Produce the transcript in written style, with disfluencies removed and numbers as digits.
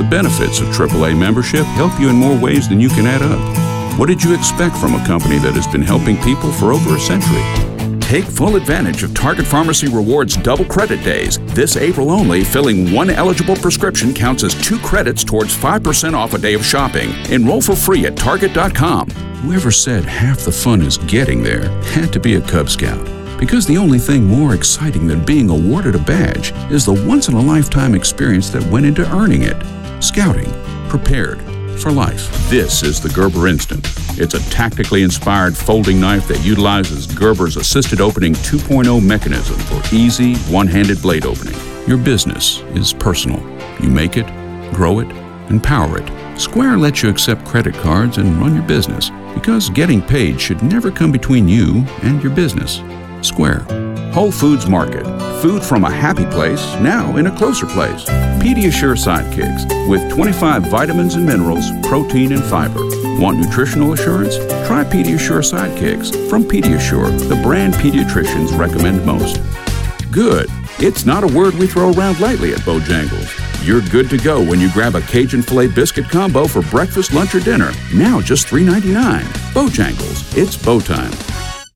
The benefits of AAA membership help you in more ways than you can add up. What did you expect from a company that has been helping people for over a century? Take full advantage of Target Pharmacy Rewards Double Credit Days. This April only, filling one eligible prescription counts as 2 credits towards 5% off a day of shopping. Enroll for free at Target.com. Whoever said half the fun is getting there had to be a Cub Scout. Because the only thing more exciting than being awarded a badge is the once-in-a-lifetime experience that went into earning it. Scouting. Prepared. For life. This is the Gerber Instant. It's a tactically inspired folding knife that utilizes Gerber's assisted opening 2.0 mechanism for easy, one-handed blade opening. Your business is personal. You make it, grow it, and power it. Square lets you accept credit cards and run your business because getting paid should never come between you and your business. Square. Whole Foods Market. Food from a happy place, now in a closer place. Pediasure Sidekicks with 25 vitamins and minerals, protein and fiber. Want nutritional assurance? Try Pediasure Sidekicks from Pediasure, the brand pediatricians recommend most. Good. It's not a word we throw around lightly at Bojangles. You're good to go when you grab a Cajun filet biscuit combo for breakfast, lunch, or dinner. Now just $3.99. Bojangles. It's bow time.